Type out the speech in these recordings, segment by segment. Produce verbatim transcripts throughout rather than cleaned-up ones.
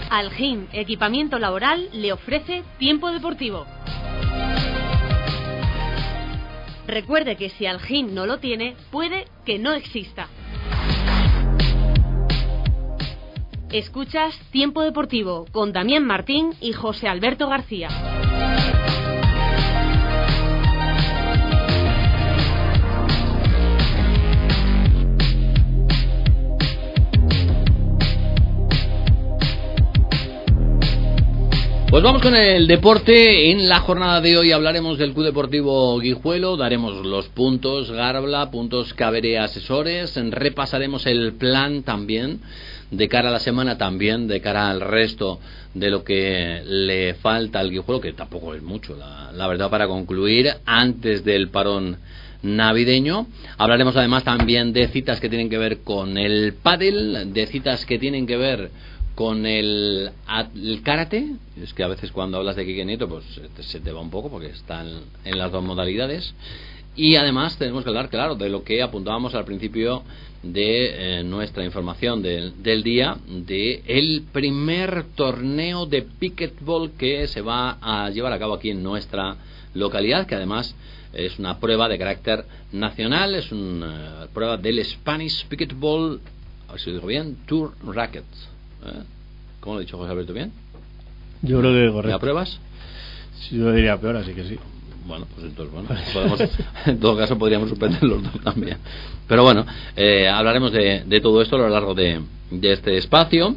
Algin Equipamiento Laboral le ofrece Tiempo Deportivo. Recuerde que si Algin no lo tiene, puede que no exista. Escuchas Tiempo Deportivo con Damián Martín y José Alberto García. Pues vamos con el deporte. En la jornada de hoy hablaremos del Club Deportivo Guijuelo, daremos los puntos Garbla, puntos Caberé Asesores, repasaremos el plan también de cara a la semana, también de cara al resto de lo que le falta al Guijuelo, que tampoco es mucho, la, la verdad, para concluir antes del parón navideño. Hablaremos además también de citas que tienen que ver con el pádel, de citas que tienen que ver con el, el karate. Es que a veces cuando hablas de Quique Nieto pues se te va un poco porque están en las dos modalidades. Y además tenemos que hablar, claro, de lo que apuntábamos al principio de eh, nuestra información del, del día, de el primer torneo de pickleball que se va a llevar a cabo aquí en nuestra localidad, que además es una prueba de carácter nacional, es una prueba del Spanish Pickleball, a ver si lo digo bien, Tour Rackets. ¿Eh? ¿Cómo lo ha dicho José Alberto? ¿Bien? Yo creo que correcto. ¿Me apruebas? Sí, yo diría peor, así que sí. Bueno, pues entonces, bueno, podemos, en todo caso podríamos suspender los dos también. Pero bueno, eh, hablaremos de, de todo esto a lo largo de, de este espacio.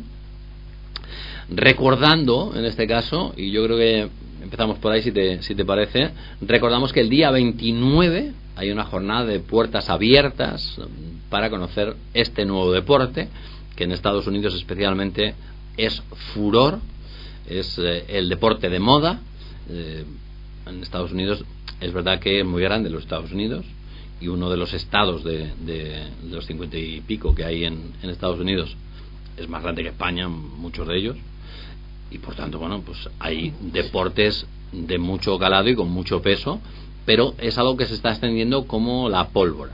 Recordando, en este caso, y yo creo que empezamos por ahí si te, si te parece, recordamos que el día veintinueve hay una jornada de puertas abiertas para conocer este nuevo deporte, que en Estados Unidos especialmente es furor, es eh, el deporte de moda. Eh, en Estados Unidos es verdad que es muy grande los Estados Unidos, y uno de los estados de, de, de los cincuenta y pico que hay en, en Estados Unidos es más grande que España, muchos de ellos, y por tanto, bueno, pues hay deportes de mucho calado y con mucho peso, pero es algo que se está extendiendo como la pólvora.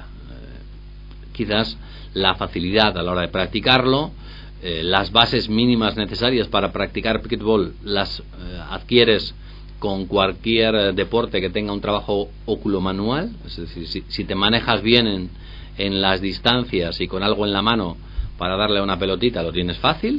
Eh, quizás la facilidad a la hora de practicarlo, eh, las bases mínimas necesarias para practicar pickleball las eh, adquieres con cualquier eh, deporte que tenga un trabajo oculomanual. Es decir, si, si te manejas bien en, en las distancias y con algo en la mano para darle a una pelotita, lo tienes fácil,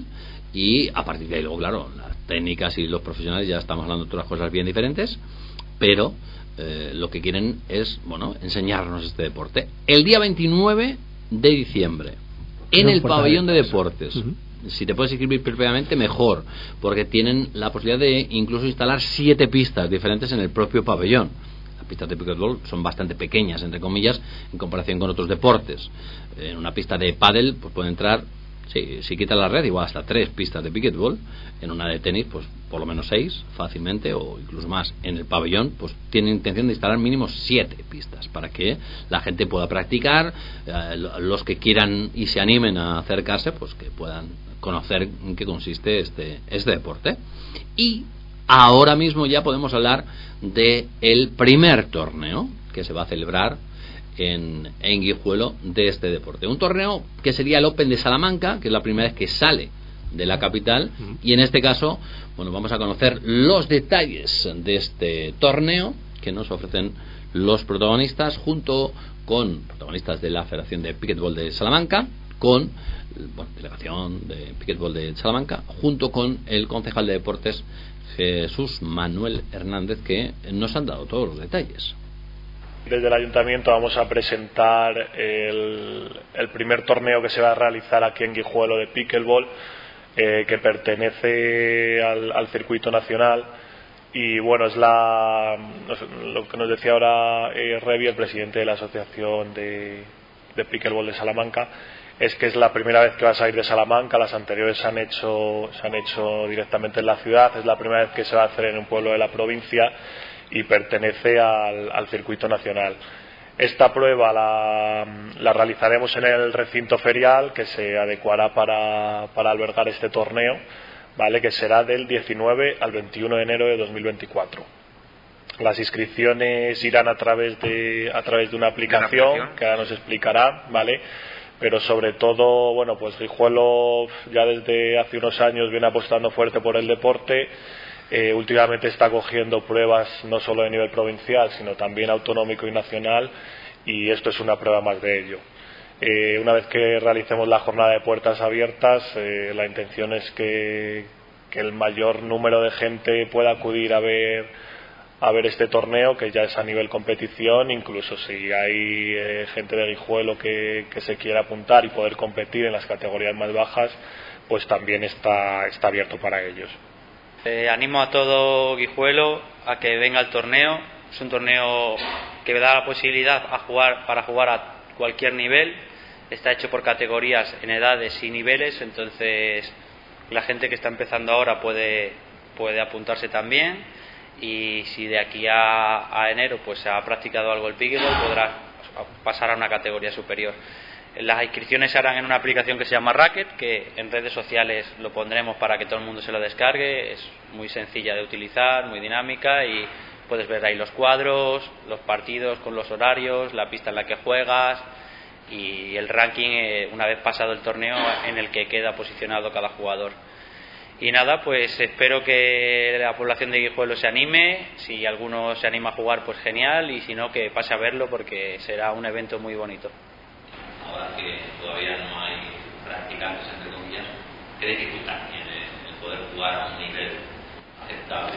y a partir de ahí luego, claro, las técnicas y los profesionales ya estamos hablando de otras cosas bien diferentes, pero eh, lo que quieren es, bueno, enseñarnos este deporte. El día veintinueve de diciembre en el pabellón de deportes. Uh-huh. Si te puedes inscribir previamente, mejor, porque tienen la posibilidad de incluso instalar siete pistas diferentes en el propio pabellón. Las pistas de pickleball son bastante pequeñas, entre comillas, en comparación con otros deportes. En una pista de pádel pues pueden entrar, si, si quitas la red, igual hasta tres pistas de pickleball. En una de tenis, pues por lo menos seis, fácilmente, o incluso más. En el pabellón, pues tienen intención de instalar mínimo siete pistas para que la gente pueda practicar, eh, los que quieran y se animen a acercarse, pues que puedan conocer en qué consiste este, este deporte. Y ahora mismo ya podemos hablar de el primer torneo que se va a celebrar en, en Guijuelo de este deporte. Un torneo que sería el Open de Salamanca, que es la primera vez que sale de la capital, y en este caso, bueno, vamos a conocer los detalles de este torneo que nos ofrecen los protagonistas, junto con protagonistas de la Federación de Pickleball de Salamanca, con, bueno, delegación de Pickleball de Salamanca, junto con el concejal de deportes Jesús Manuel Hernández, que nos han dado todos los detalles. Desde el ayuntamiento vamos a presentar el, el primer torneo que se va a realizar aquí en Guijuelo de pickleball, eh, que pertenece al, al circuito nacional. Y bueno, es la lo que nos decía ahora eh, Revi, el presidente de la asociación de, de pickleball de Salamanca, es que es la primera vez que va a salir de Salamanca. Las anteriores se han hecho se han hecho directamente en la ciudad. Es la primera vez que se va a hacer en un pueblo de la provincia y pertenece al, al circuito nacional. Esta prueba la, la realizaremos en el recinto ferial, que se adecuará para, para albergar este torneo, ¿vale?, que será del diecinueve al veintiuno de enero de dos mil veinticuatro. Las inscripciones irán a través de a través de una aplicación, que ahora nos explicará, ¿vale? pero sobre todo, bueno, pues Guijuelo ya desde hace unos años viene apostando fuerte por el deporte. Eh, últimamente está cogiendo pruebas no solo de nivel provincial, sino también autonómico y nacional, y esto es una prueba más de ello. Eh, una vez que realicemos la jornada de puertas abiertas, eh, la intención es que, que el mayor número de gente pueda acudir a ver a ver este torneo, que ya es a nivel competición. Incluso si hay eh, gente de Guijuelo que, que se quiera apuntar y poder competir en las categorías más bajas, pues también está, está abierto para ellos. Eh, animo a todo Guijuelo a que venga al torneo. Es un torneo que da la posibilidad a jugar para jugar a cualquier nivel. Está hecho por categorías en edades y niveles, entonces la gente que está empezando ahora puede, puede apuntarse también, y si de aquí a, a enero pues ha practicado algo el pickleball, podrá pasar a una categoría superior. Las inscripciones se harán en una aplicación que se llama Racket, que en redes sociales lo pondremos para que todo el mundo se lo descargue. Es muy sencilla de utilizar, muy dinámica, y puedes ver ahí los cuadros, los partidos con los horarios, la pista en la que juegas y el ranking eh, una vez pasado el torneo en el que queda posicionado cada jugador. Y nada, pues espero que la población de Guijuelo se anime. Si alguno se anima a jugar, pues genial, y si no, que pase a verlo, porque será un evento muy bonito. Ahora que todavía no hay practicantes, entre comillas, ¿qué dificultad tiene el poder jugar a un nivel aceptable?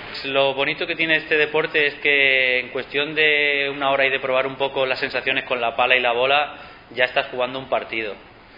Lo bonito que tiene este deporte es que en cuestión de una hora y de probar un poco las sensaciones con la pala y la bola, ya estás jugando un partido.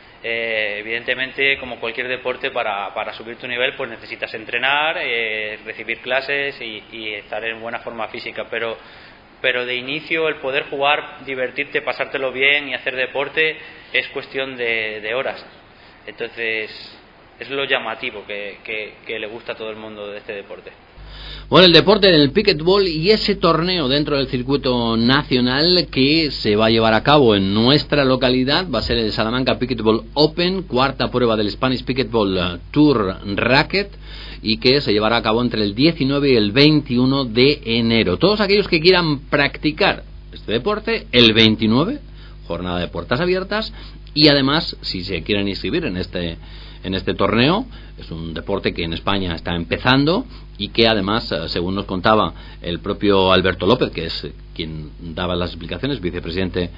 Eh, evidentemente, como cualquier deporte, para, para subir tu nivel pues necesitas entrenar, eh, recibir clases y, y estar en buena forma física, pero pero de inicio el poder jugar, divertirte, pasártelo bien y hacer deporte es cuestión de, de horas. Entonces es lo llamativo que, que, que le gusta a todo el mundo de este deporte. Bueno, el deporte del pickleball y ese torneo dentro del circuito nacional que se va a llevar a cabo en nuestra localidad va a ser el Salamanca Pickleball Open, cuarta prueba del Spanish Pickleball Tour Racket, y que se llevará a cabo entre el diecinueve y el veintiuno de enero. Todos aquellos que quieran practicar este deporte, el veintinueve, jornada de puertas abiertas, y además, si se quieren inscribir en este en este torneo, es un deporte que en España está empezando y que además, según nos contaba el propio Alberto López, que es quien daba las explicaciones, vicepresidente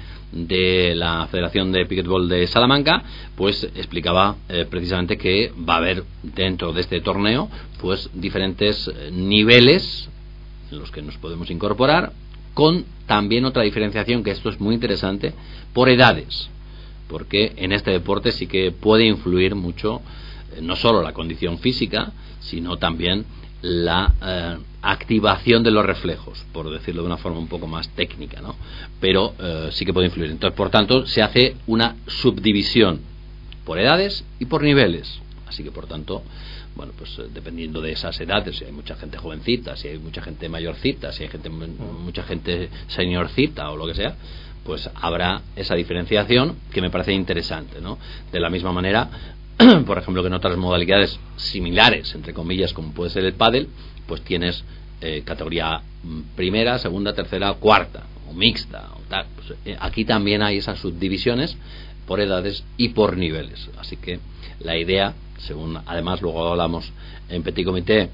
de la Federación de Pickleball de Salamanca, pues explicaba eh, precisamente que va a haber dentro de este torneo pues diferentes niveles en los que nos podemos incorporar, con también otra diferenciación, que esto es muy interesante, por edades, porque en este deporte sí que puede influir mucho eh, no solo la condición física, sino también la eh, activación de los reflejos, por decirlo de una forma un poco más técnica, ¿no? Pero eh, sí que puede influir. Entonces, por tanto, se hace una subdivisión por edades y por niveles. Así que, por tanto, bueno, pues eh, dependiendo de esas edades, si hay mucha gente jovencita, si hay mucha gente mayorcita, si hay gente mucha gente seniorcita o lo que sea, pues habrá esa diferenciación que me parece interesante, ¿no? De la misma manera, por ejemplo, que en otras modalidades similares, entre comillas, como puede ser el pádel, pues tienes eh, categoría primera, segunda, tercera, cuarta, o mixta, o tal. Pues, eh, aquí también hay esas subdivisiones por edades y por niveles. Así que la idea, según además luego hablamos en Petit Comité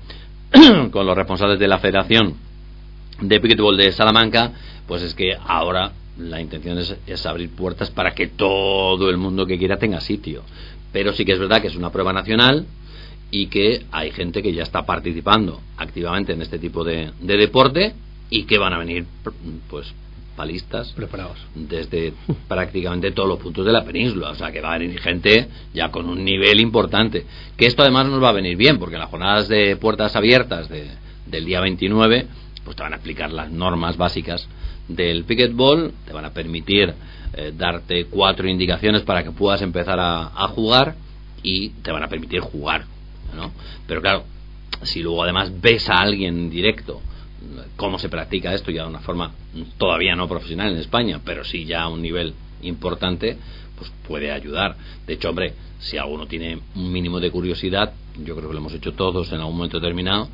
con los responsables de la Federación de Pickleball de Salamanca, pues es que ahora la intención es, es abrir puertas para que todo el mundo que quiera tenga sitio. Pero sí que es verdad que es una prueba nacional y que hay gente que ya está participando activamente en este tipo de, de deporte, y que van a venir pues palistas preparados desde prácticamente todos los puntos de la península. O sea, que va a venir gente ya con un nivel importante, que esto además nos va a venir bien, porque en las jornadas de puertas abiertas de, del día veintinueve pues te van a explicar las normas básicas del pickleball, te van a permitir eh, darte cuatro indicaciones para que puedas empezar a, a jugar, y te van a permitir jugar, ¿no? Pero claro, si luego además ves a alguien en directo cómo se practica esto ya de una forma todavía no profesional en España, pero sí ya a un nivel importante, pues puede ayudar. De hecho, hombre, si alguno tiene un mínimo de curiosidad, yo creo que lo hemos hecho todos en algún momento determinado.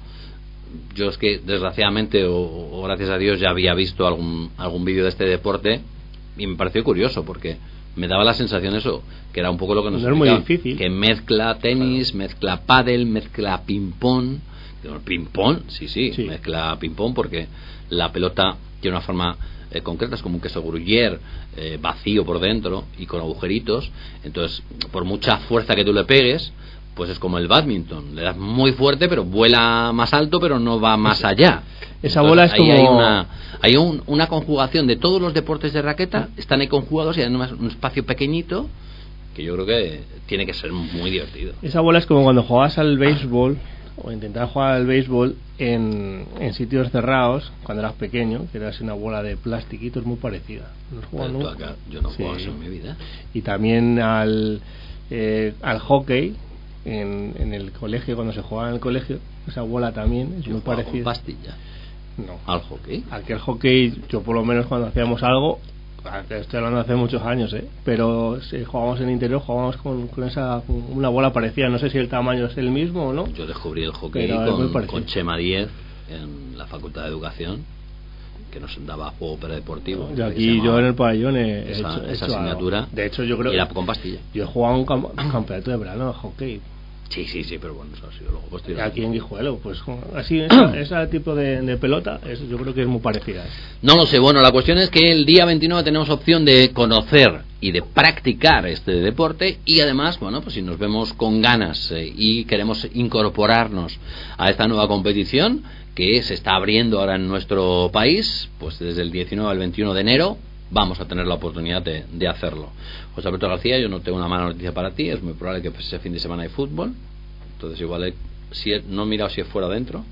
Yo es que desgraciadamente o, o gracias a Dios ya había visto algún algún vídeo de este deporte y me pareció curioso, porque me daba la sensación eso, que era un poco lo que nos no es muy explicaba, difícil. que mezcla tenis, mezcla pádel, mezcla ping-pong. Ping-pong, sí, sí, sí, mezcla ping-pong porque la pelota tiene una forma eh, concreta, es como un queso gruyère eh, vacío por dentro y con agujeritos. Entonces, por mucha fuerza que tú le pegues, pues es como el badminton, le das muy fuerte pero vuela más alto pero no va más allá. Esa Entonces, bola es ahí como... hay una hay un, una conjugación de todos los deportes de raqueta, están ahí conjugados y hay un espacio pequeñito que yo creo que tiene que ser muy divertido. Esa bola es como cuando jugabas al béisbol o intentabas jugar al béisbol en, en sitios cerrados cuando eras pequeño, que era así una bola de plastiquito, es muy parecida. ¿No has jugado nunca? Acá, yo no Sí. juego eso en mi vida. Y también al eh, al hockey en, en el colegio, cuando se jugaba en el colegio, esa bola también es Yo muy jugaba parecida. con pastilla. No. Al hockey. Aquel hockey, yo por lo menos cuando hacíamos algo, estoy hablando hace muchos años, ¿eh? Pero si jugábamos en el interior, jugábamos con, con esa con una bola parecida. No sé si el tamaño es el mismo o no. Yo descubrí el hockey con, con Chema Díez en la Facultad de Educación, que nos daba juego predeportivo. Y aquí yo en el pabellón he esa, hecho, esa hecho asignatura. Algo. De hecho, yo creo y era con pastilla. Yo he jugado un, camp- un campeonato de verano de hockey. Sí, sí, sí, pero bueno, eso ha sido luego posterior. Aquí en Guijuelo, pues así, esa, ese tipo de, de pelota, es, yo creo que es muy parecida. No lo sé, bueno, la cuestión es que el día veintinueve tenemos opción de conocer y de practicar este deporte y además, bueno, pues si nos vemos con ganas eh, y queremos incorporarnos a esta nueva competición que se está abriendo ahora en nuestro país, pues desde el diecinueve al veintiuno de enero vamos a tener la oportunidad de, de hacerlo. José Alberto García, yo no tengo una mala noticia para ti, es muy probable que pues, ese fin de semana hay fútbol, entonces igual hay, si es, no he mirado si es fuera o dentro,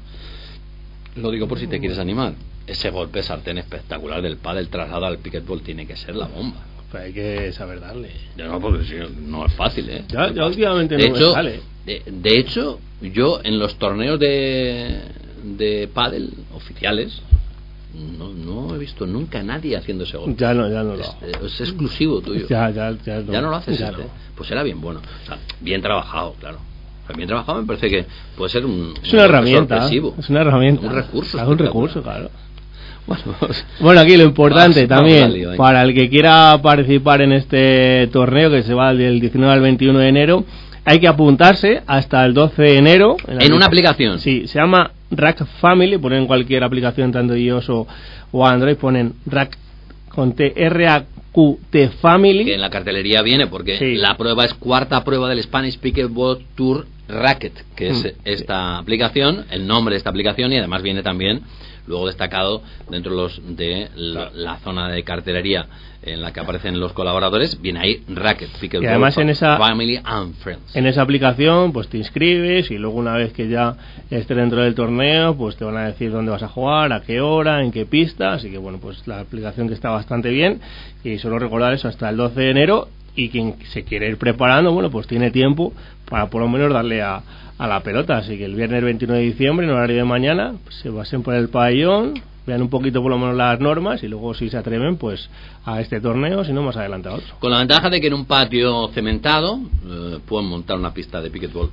lo digo por si te quieres animar. Ese golpe sartén espectacular del pádel traslado al pickleball tiene que ser la bomba. Pues hay que saber darle. Ya no, porque si no, no es fácil, ¿eh? Ya, ya últimamente de no hecho, me sale. De, de hecho, yo en los torneos de, de pádel oficiales no, no he visto nunca a nadie haciendo ese golpe. Ya no, ya no lo es, hago. es exclusivo tuyo. Ya, ya, ya, no, ya no lo haces. ya este. no. Pues era bien bueno. O sea, bien trabajado, claro. O sea, bien trabajado me parece que puede ser un, es una un herramienta. sorpresivo. Es una herramienta. Un recurso. Claro, un recurso, claro. Bueno, pues, bueno, aquí lo importante vamos, también, vamos lío, para el que quiera participar en este torneo que se va del diecinueve al veintiuno de enero, hay que apuntarse hasta el doce de enero. En, en una aplicación. Sí, se llama Rack Family, ponen cualquier aplicación, tanto iOS o, o Android, ponen Rack con T, R A Q T Family. Que en la cartelería viene, porque sí. La prueba es cuarta prueba del Spanish Pickleball Tour Racket, que es mm, esta sí. aplicación, el nombre de esta aplicación, y además viene también luego destacado dentro de, los de la, la zona de cartelería en la que aparecen los colaboradores, viene ahí Racket, Pickleball, y además en esa, Family and Friends. En esa aplicación pues te inscribes y luego una vez que ya estés dentro del torneo pues te van a decir dónde vas a jugar, a qué hora, en qué pista, así que bueno, pues la aplicación que está bastante bien, y solo recordar eso hasta el doce de enero, y quien se quiere ir preparando, bueno, pues tiene tiempo para por lo menos darle a a la pelota, así que el viernes veintinueve de diciembre en horario de mañana pues, se pasen por el pabellón, vean un poquito por lo menos las normas y luego si se atreven pues a este torneo, si no más adelante a otro. Con la ventaja de que en un patio cementado eh, pueden montar una pista de pickleball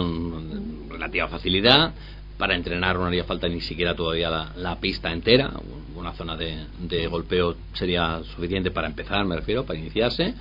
con relativa facilidad. Para entrenar no haría falta ni siquiera todavía la, la pista entera, una zona de, de golpeo sería suficiente para empezar, me refiero, para iniciarse.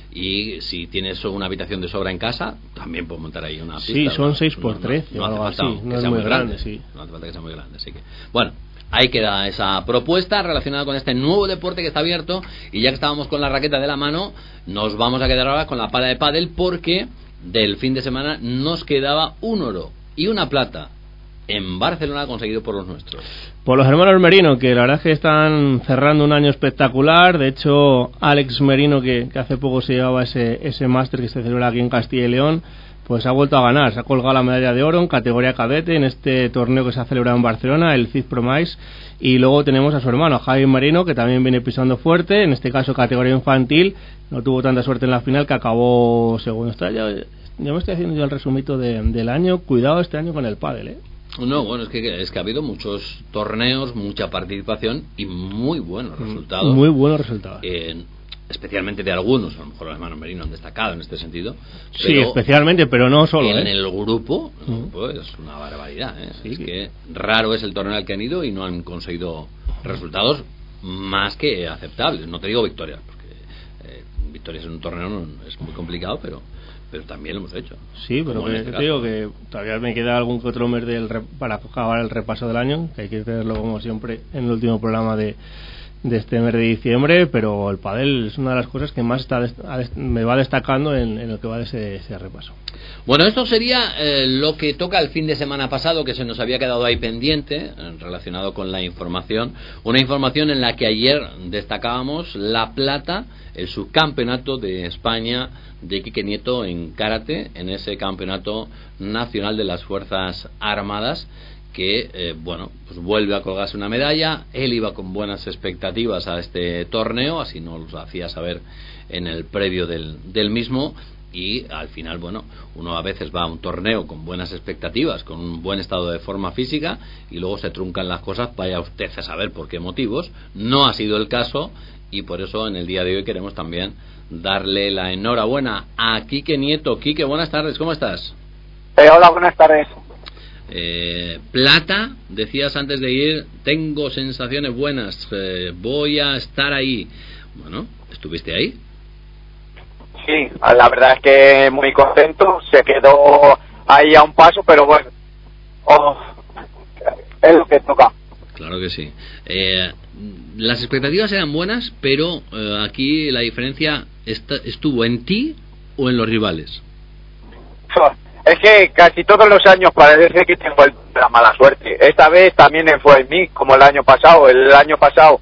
Y si tienes una habitación de sobra en casa, también puedes montar ahí una pista. Sí, son seis no, por no, trece no, o no algo hace así, falta no que es sea muy muy grande, grande, sí. No hace falta que sea muy grande, así que... Bueno, ahí queda esa propuesta relacionada con este nuevo deporte que está abierto, y ya que estábamos con la raqueta de la mano, nos vamos a quedar ahora con la pala de pádel, porque del fin de semana nos quedaba un oro y una plata en Barcelona conseguido por los nuestros. Por los hermanos Merino, que la verdad es que están cerrando un año espectacular. De hecho, Alex Merino, que, que hace poco se llevaba ese, ese máster que se celebra aquí en Castilla y León, pues ha vuelto a ganar. Se ha colgado la medalla de oro en categoría cadete en este torneo que se ha celebrado en Barcelona, el C I D Promise. Y luego tenemos a su hermano, Javi Merino, que también viene pisando fuerte, en este caso categoría infantil. No tuvo tanta suerte en la final, que acabó segundo. Está ya, ya me estoy haciendo yo el resumito de, del año. Cuidado este año con el pádel, ¿eh? No, bueno, es que, es que ha habido muchos torneos, mucha participación y muy buenos resultados. Muy buenos resultados. Eh, especialmente de algunos, a lo mejor los hermanos Merino han destacado en este sentido. Sí, especialmente, pero no solo. En ¿eh? el grupo, el grupo es una barbaridad. ¿eh? Sí, es que... que raro es el torneo al que han ido y no han conseguido resultados más que aceptables. No te digo victorias, porque eh, victorias en un torneo no, es muy complicado, pero pero también lo hemos hecho. Sí, pero que, este te digo que todavía me queda algún que otro mes del rep- para acabar el repaso del año, que hay que tenerlo como siempre en el último programa de, de este mes de diciembre, pero el pádel es una de las cosas que más está dest- dest- me va destacando en, en lo que va de ese, ese repaso. Bueno, esto sería eh, lo que toca el fin de semana pasado, que se nos había quedado ahí pendiente, eh, relacionado con la información. Una información en la que ayer destacábamos la plata, el subcampeonato de España de Quique Nieto en karate, en ese campeonato nacional de las Fuerzas Armadas, que, eh, bueno, pues vuelve a colgarse una medalla. Él iba con buenas expectativas a este torneo, así nos lo hacía saber en el previo del, del mismo. Y al final, bueno, uno a veces va a un torneo con buenas expectativas, con un buen estado de forma física, y luego se truncan las cosas, vaya usted a saber por qué motivos. No ha sido el caso, y por eso en el día de hoy queremos también darle la enhorabuena a Quique Nieto. Quique, buenas tardes, ¿cómo estás? Eh, hola, buenas tardes. Eh, plata, decías antes de ir, tengo sensaciones buenas, eh, voy a estar ahí. Bueno, ¿estuviste ahí? Sí, la verdad es que muy contento, se quedó ahí a un paso, pero bueno, oh, es lo que toca. Claro que sí. Eh, las expectativas eran buenas, pero eh, aquí la diferencia está, estuvo en ti o en los rivales. Es que casi todos los años parece que tengo la mala suerte. Esta vez también fue en mí, como el año pasado. El año pasado,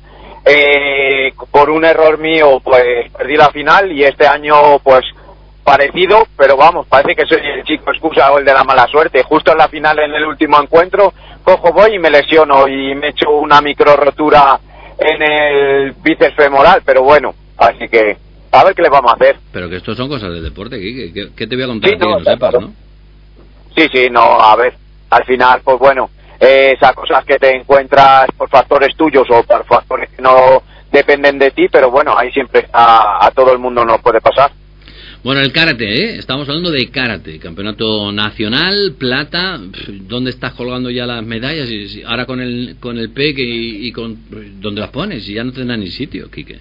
eh, por un error mío, pues perdí la final, y este año, pues parecido, pero vamos, parece que soy el chico excusa o el de la mala suerte. Justo en la final, en el último encuentro, cojo, voy y me lesiono y me echo una micro rotura en el bíceps femoral, pero bueno, así que a ver qué le vamos a hacer. Pero que estos son cosas del deporte, ¿qué, qué, qué te voy a contar Sí, a ti no, que no sepas, claro. ¿no? Sí, sí, no, a ver, al final, pues bueno, eh, esas cosas que te encuentras por factores tuyos o por factores que no dependen de ti, pero bueno, ahí siempre a, a todo el mundo nos puede pasar. Bueno, el karate, ¿eh? Estamos hablando de karate, campeonato nacional, plata. ¿Dónde estás colgando ya las medallas? Y ahora con el con el P E C y, y con ¿dónde las pones? Y ya no tendrás ni sitio, Quique.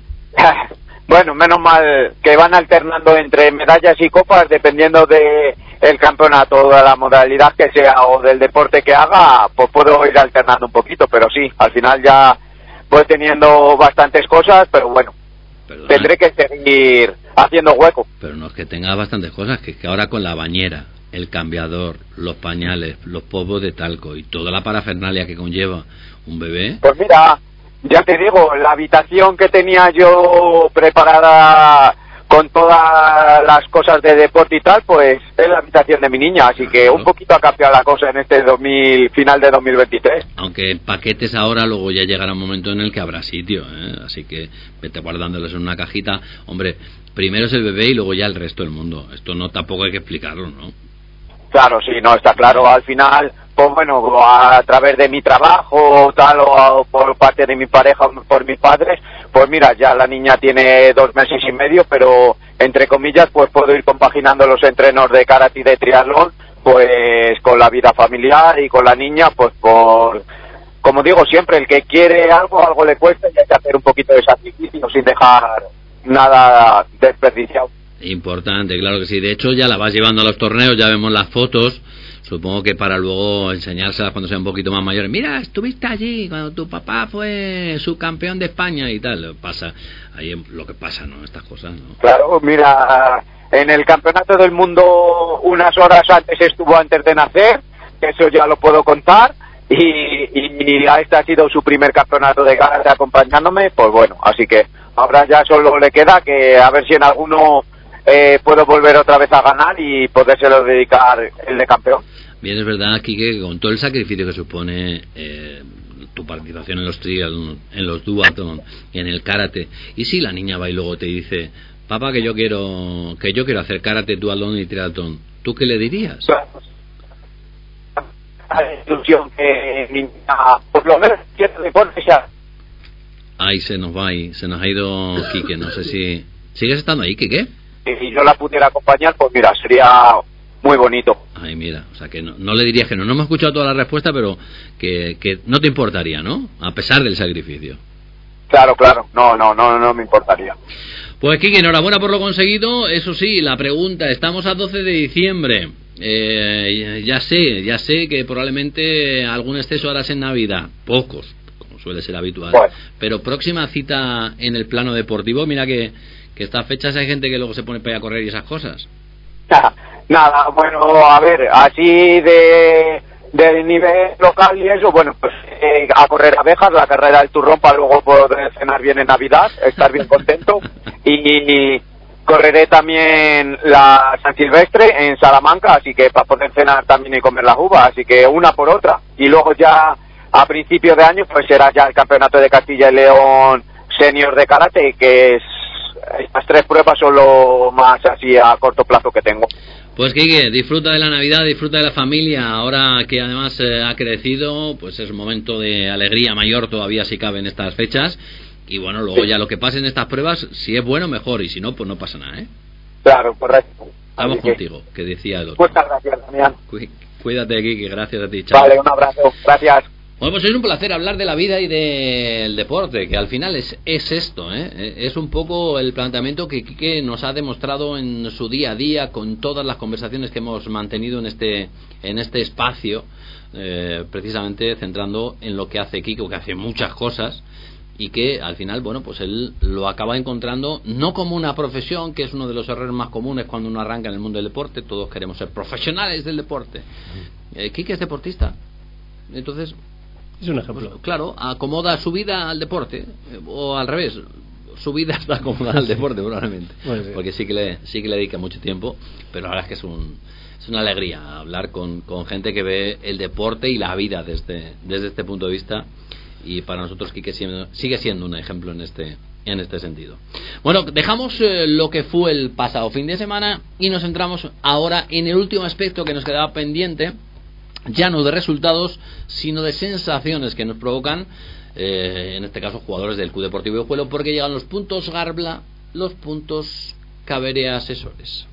Bueno, menos mal que van alternando entre medallas y copas dependiendo de el campeonato, de la modalidad que sea o del deporte que haga, pues puedo ir alternando un poquito, pero sí, al final ya voy teniendo bastantes cosas, pero bueno, Perdona, tendré que seguir haciendo hueco. Pero no es que tengas bastantes cosas, que es que ahora con la bañera, el cambiador, los pañales, los polvos de talco y toda la parafernalia que conlleva un bebé. Pues mira, ya te digo, la habitación que tenía yo preparada con todas las cosas de deporte y tal, pues es la habitación de mi niña, así que un poquito ha cambiado la cosa en este dos mil, final de dos mil veintitrés. Aunque en paquetes ahora, luego ya llegará un momento en el que habrá sitio, ¿eh? Así que vete guardándolos en una cajita. Hombre, primero es el bebé y luego ya el resto del mundo. Esto no tampoco hay que explicarlo, ¿no? Claro, sí, no, está claro. Al final, pues bueno, a través de mi trabajo tal o, o por parte de mi pareja o por mis padres, pues mira, ya la niña tiene dos meses y medio, pero entre comillas, pues puedo ir compaginando los entrenos de karate y de triatlón, pues con la vida familiar y con la niña, pues por, como digo siempre, el que quiere algo, algo le cuesta y hay que hacer un poquito de sacrificio sin dejar nada desperdiciado. Importante, claro que sí. De hecho, ya la vas llevando a los torneos, ya vemos las fotos. Supongo que para luego enseñárselas cuando sea un poquito más mayores. Mira, estuviste allí cuando tu papá fue subcampeón de España y tal. Pasa, ahí es lo que pasa, ¿no? Estas cosas, ¿no? Claro, mira, en el campeonato del mundo unas horas antes estuvo antes de nacer, eso ya lo puedo contar. Y, y, y este ha sido su primer campeonato de karate acompañándome, pues bueno, así que ahora ya solo le queda que a ver si en alguno Eh, puedo volver otra vez a ganar y podérselo dedicar el de campeón. Bien, es verdad, Quique, que con todo el sacrificio que supone eh, tu participación en los triatlón, en los duatlón y en el karate, y si la niña va y luego te dice, papá, que yo quiero que yo quiero hacer karate, duatlón y triatlón, ¿tú qué le dirías? La ilusión que mi niña, por lo menos, quiere deporte ya. Ay, se nos va ahí, se nos ha ido Quique, no sé si... ¿Sigues estando ahí, Quique? Si yo la pudiera acompañar, pues mira, sería muy bonito. Ay, mira, o sea que no, no le dirías que no. No hemos escuchado toda la respuesta, pero que, que no te importaría, ¿no? A pesar del sacrificio. Claro, claro, no, no, no, no me importaría. Pues Quique, enhorabuena por lo conseguido. Eso sí, la pregunta, estamos a doce de diciembre. Eh, ya sé, ya sé que probablemente algún exceso harás en Navidad, pocos, como suele ser habitual. Bueno. Pero próxima cita en el plano deportivo, mira que, que estas fechas hay gente que luego se pone para ir a correr y esas cosas. Nada, bueno, a ver, así de, de nivel local y eso, bueno, pues eh, a correr abejas, la carrera del turrón para luego poder cenar bien en Navidad, estar bien contento. y, y correré también la San Silvestre en Salamanca, así que para poder cenar también y comer las uvas, así que una por otra. Y luego ya a principios de año pues será ya el campeonato de Castilla y León senior de karate, que es, estas tres pruebas son lo más así a corto plazo que tengo. Pues Quique, disfruta de la Navidad, disfruta de la familia, ahora que además eh, ha crecido, pues es un momento de alegría mayor todavía si cabe en estas fechas. Y bueno, luego sí, ya lo que pase en estas pruebas, si es bueno, mejor, y si no, pues no pasa nada, ¿eh? Claro, correcto. Vamos Así contigo, que... que decía el otro. Muchas gracias, Damián. Cu- cuídate, Quique, gracias a ti, chao. Vale, un abrazo, gracias. Bueno, pues es un placer hablar de la vida y del deporte, que al final es, es esto, ¿eh? Es un poco el planteamiento que Quique nos ha demostrado en su día a día, con todas las conversaciones que hemos mantenido en este, en este espacio, eh, precisamente centrando en lo que hace Quique, que hace muchas cosas, y que al final, bueno, pues él lo acaba encontrando no como una profesión, que es uno de los errores más comunes cuando uno arranca en el mundo del deporte. Todos queremos ser profesionales del deporte. eh, Quique es deportista, entonces es un ejemplo. Pues, claro, acomoda su vida al deporte, eh, o al revés, su vida está acomodada al deporte probablemente, bueno, sí. porque sí que le sí que le dedica mucho tiempo, pero la verdad es que es un es una alegría hablar con, con gente que ve el deporte y la vida desde desde este punto de vista. Y para nosotros Quique sigue siendo un ejemplo en este en este sentido. Bueno, dejamos eh, lo que fue el pasado fin de semana y nos centramos ahora en el último aspecto que nos quedaba pendiente, ya no de resultados, sino de sensaciones que nos provocan, eh, en este caso jugadores del Club Deportivo Guijuelo, porque llegan los puntos Garbla, los puntos Caberea Asesores.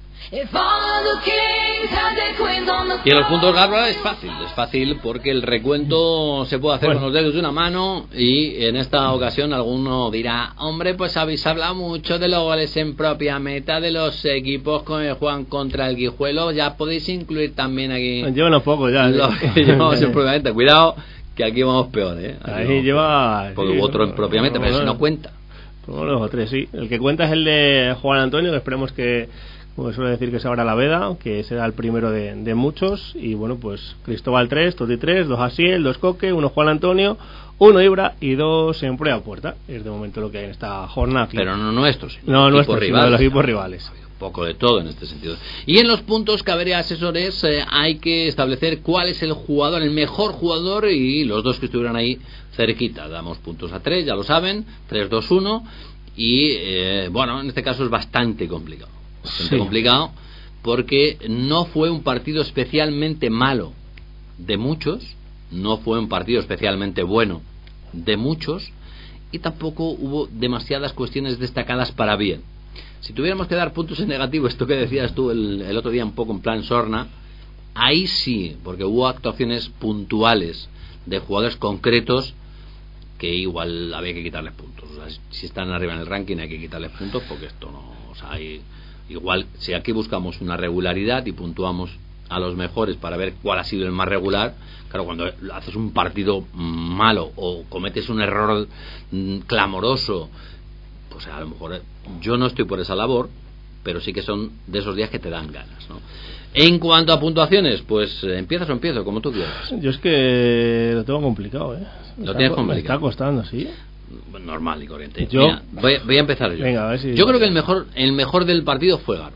Y en los puntos Garbla es fácil, es fácil porque el recuento se puede hacer bueno. con los dedos de una mano, y en esta ocasión alguno dirá, hombre, pues habéis hablado mucho de los goles en propia meta de los equipos que juegan contra el Guijuelo, ya podéis incluir también aquí. Lleva unos pocos ya. Los que llevamos en propia meta, cuidado que aquí vamos peor, ¿eh? Aquí Ahí vamos lleva... peor. Porque sí, otro en propia meta, no, pero no, si no cuenta. Pues dos o tres, sí. El que cuenta es el de Juan Antonio, que esperemos que, como suele decir, que se abra la veda, que será el primero de, de muchos. Y bueno, pues Cristóbal tres, Toti tres, dos Asiel, dos Coque, uno Juan Antonio, uno Ibra y dos en prueba puerta. Es de momento lo que hay en esta jornada. Pero no nuestros, no nuestros, sino de los equipos rivales. Un poco de todo en este sentido. Y en los puntos Caberea Asesores eh, hay que establecer cuál es el jugador, el mejor jugador, y los dos que estuvieran ahí cerquita. Damos puntos a tres, ya lo saben, tres, dos, uno. Y eh, bueno, en este caso es bastante complicado. Bastante sí. complicado porque no fue un partido especialmente malo de muchos, no fue un partido especialmente bueno de muchos, y tampoco hubo demasiadas cuestiones destacadas para bien. Si tuviéramos que dar puntos en negativo, esto que decías tú el, el otro día un poco en plan sorna, ahí sí, porque hubo actuaciones puntuales de jugadores concretos que igual había que quitarles puntos. O sea, si están arriba en el ranking hay que quitarles puntos, porque esto no, o sea, hay, igual si aquí buscamos una regularidad y puntuamos a los mejores para ver cuál ha sido el más regular, claro, cuando haces un partido malo o cometes un error mm, clamoroso, pues a lo mejor yo no estoy por esa labor, pero sí que son de esos días que te dan ganas, ¿no? En cuanto a puntuaciones, pues empiezas o empiezo, como tú quieras. Yo es que lo tengo complicado, ¿eh? Lo está, tienes complicado. Me está costando, ¿sí? Normal y corriente. Yo, Mira, voy, voy a empezar yo. Venga, a ver si yo creo que el mejor, el mejor del partido fue Garba.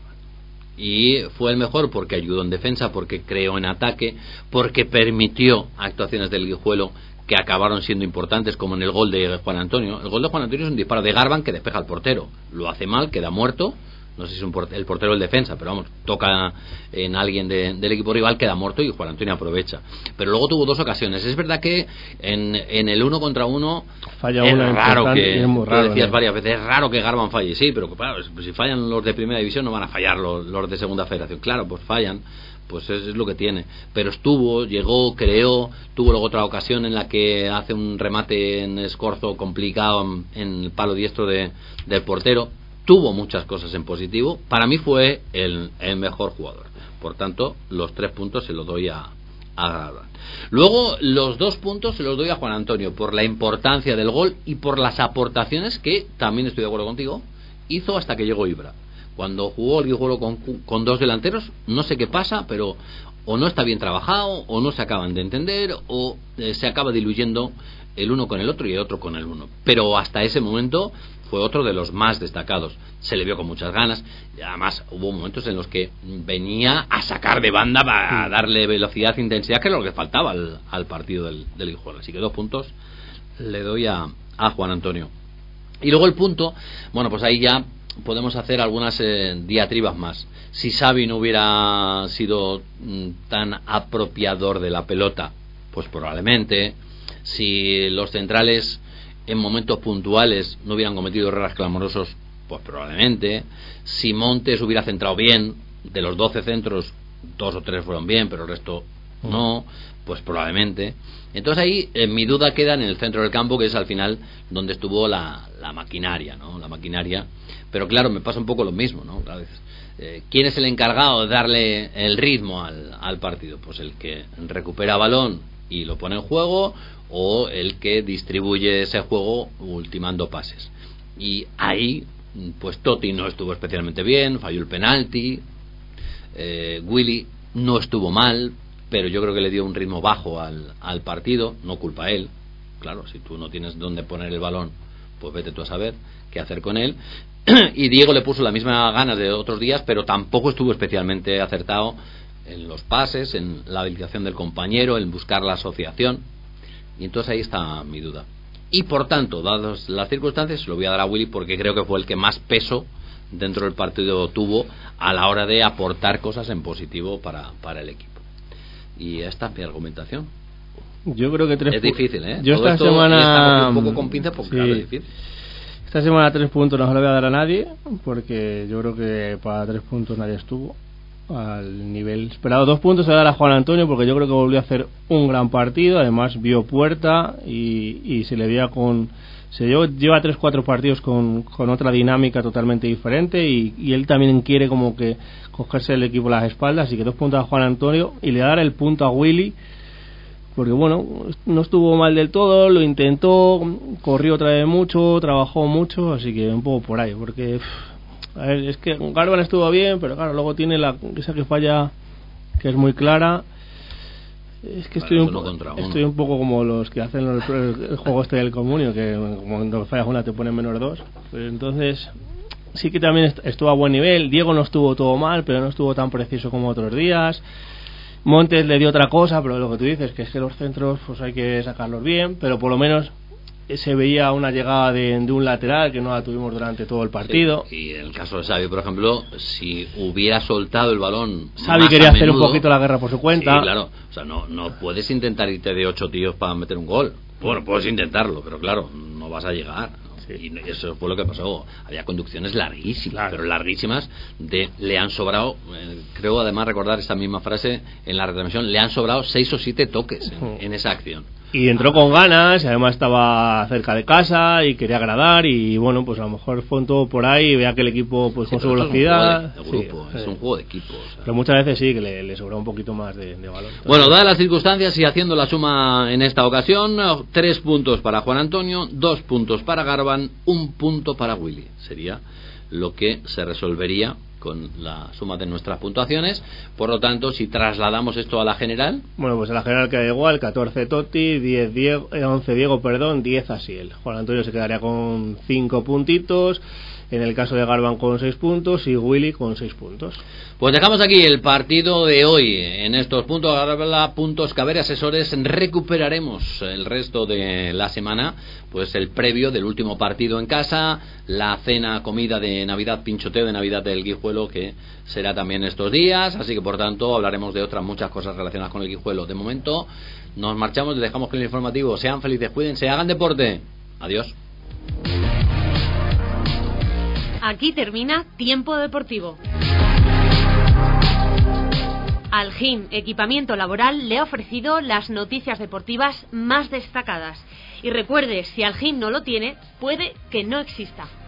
Y fue el mejor porque ayudó en defensa, porque creó en ataque, porque permitió actuaciones del Guijuelo que acabaron siendo importantes, como en el gol de Juan Antonio. El gol de Juan Antonio es un disparo de Garban que despeja al portero. Lo hace mal, queda muerto. No sé si es un portero, el portero del defensa, pero vamos, toca en alguien de, del equipo rival, queda muerto y Juan Antonio aprovecha. Pero luego tuvo dos ocasiones. Es verdad que en, en el uno contra uno falla es una raro que, es muy raro, tú decías ¿no? varias veces, es raro que Garban falle. Sí, pero claro, si fallan los de primera división no van a fallar los, los de segunda federación. Claro, pues fallan. Pues es, es lo que tiene. Pero estuvo, llegó, creó, tuvo luego otra ocasión en la que hace un remate en escorzo complicado en, en el palo diestro de, del portero. tuvo muchas cosas en positivo. Para mí fue el, el mejor jugador. Por tanto, los tres puntos se los doy a, a Garban. Luego, los dos puntos se los doy a Juan Antonio por la importancia del gol y por las aportaciones que, también estoy de acuerdo contigo, hizo hasta que llegó Ibra. Cuando jugó el Guijuelo con, con dos delanteros, no sé qué pasa, pero o no está bien trabajado, o no se acaban de entender, o eh, se acaba diluyendo el uno con el otro y el otro con el uno. Pero hasta ese momento fue otro de los más destacados. Se le vio con muchas ganas. Y además hubo momentos en los que venía a sacar de banda para darle velocidad e intensidad, que es lo que faltaba al, al partido del, del Guijuelo. Así que dos puntos le doy a, a Juan Antonio. Y luego el punto, bueno, pues ahí ya podemos hacer algunas eh, diatribas más. Si Xavi no hubiera sido mm, tan apropiador de la pelota, pues probablemente. Si los centrales en momentos puntuales no hubieran cometido errores clamorosos, pues probablemente. Si Montes hubiera centrado bien, de los doce centros, dos o tres fueron bien, pero el resto no, pues probablemente. Entonces ahí eh, mi duda queda en el centro del campo, que es al final donde estuvo la, la maquinaria, ¿no? La maquinaria. Pero claro, me pasa un poco lo mismo, ¿no? A veces, eh, ¿quién es el encargado de darle el ritmo al, al partido? Pues el que recupera balón y lo pone en juego, o el que distribuye ese juego ultimando pases. Y ahí, pues Totti no estuvo especialmente bien, falló el penalti, eh, Willy no estuvo mal, pero yo creo que le dio un ritmo bajo al, al partido, no culpa a él. Claro, si tú no tienes dónde poner el balón, pues vete tú a saber qué hacer con él. Y Diego le puso la misma ganas de otros días, pero tampoco estuvo especialmente acertado en los pases, en la habilitación del compañero, en buscar la asociación. Y entonces ahí está mi duda. Y por tanto, dadas las circunstancias, se lo voy a dar a Willy, porque creo que fue el que más peso dentro del partido tuvo a la hora de aportar cosas en positivo para, para el equipo. Y esta es mi argumentación. Yo creo que tres es difícil, ¿eh? Yo Todo esta esto semana un poco con pinza, porque sí. claro, es difícil. Esta semana tres puntos no se lo voy a dar a nadie, porque yo creo que para tres puntos nadie estuvo al nivel esperado. Dos puntos se va a dar a Juan Antonio, porque yo creo que volvió a hacer un gran partido. Además vio puerta y, y se le veía con se lleva, lleva tres cuatro partidos con, con otra dinámica totalmente diferente, y, y él también quiere como que cogerse el equipo a las espaldas. Así que dos puntos a Juan Antonio, y le dar el punto a Willy, porque bueno, no estuvo mal del todo, lo intentó, corrió otra vez mucho, trabajó mucho, así que un poco por ahí, porque pff, a ver, es que Garban estuvo bien, pero claro, luego tiene la esa que falla, que es muy clara. Es que estoy, bueno, un, po- estoy un poco como los que hacen el, el, el juego este del comunio, que cuando fallas una te ponen menos dos. Pero entonces sí que también estuvo a buen nivel. Diego no estuvo todo mal, pero no estuvo tan preciso como otros días. Montes le dio otra cosa, pero lo que tú dices, que es que los centros pues hay que sacarlos bien, pero por lo menos se veía una llegada de, de un lateral que no la tuvimos durante todo el partido. Sí, y en el caso de Xavi, por ejemplo, si hubiera soltado el balón, Xavi más quería a hacer menudo, un poquito la guerra por su cuenta. Sí, claro. O sea, no, no puedes intentar irte de ocho tíos para meter un gol. Bueno, puedes intentarlo, pero claro, no vas a llegar. Sí. Y eso fue lo que pasó. Había conducciones larguísimas, claro. pero larguísimas, de le han sobrado, eh, creo además recordar esa misma frase en la retransmisión, le han sobrado seis o siete toques en, uh-huh. en esa acción. Y entró con ganas, y además estaba cerca de casa y quería agradar, y bueno, pues a lo mejor fue un todo por ahí, y vea que el equipo pues sí, con su velocidad es un juego de, de grupo, sí, es un juego de equipo, o sea. Pero muchas veces sí que le, le sobró un poquito más de, de balón. Entonces, bueno, dadas las circunstancias y haciendo la suma en esta ocasión, tres puntos para Juan Antonio, dos puntos para Garban, un punto para Willy. Sería lo que se resolvería con la suma de nuestras puntuaciones. Por lo tanto, si trasladamos esto a la general, bueno, pues a la general queda igual: catorce Totti, diez Diego, eh, once Diego, perdón, diez Asiel. Juan Antonio se quedaría con cinco puntitos, en el caso de Garban con seis puntos y Willy con seis puntos. Pues dejamos aquí el partido de hoy en estos puntos, puntos que a ver, asesores, recuperaremos el resto de la semana, pues el previo del último partido en casa, la cena, comida de Navidad, pinchoteo de Navidad del Guijuelo, que será también estos días, así que por tanto hablaremos de otras muchas cosas relacionadas con el Guijuelo. De momento nos marchamos, les dejamos con el informativo. Sean felices, cuídense, hagan deporte. Adiós. Aquí termina Tiempo Deportivo. Algin Equipamiento Laboral le ha ofrecido las noticias deportivas más destacadas. Y recuerde, si Algin no lo tiene, puede que no exista.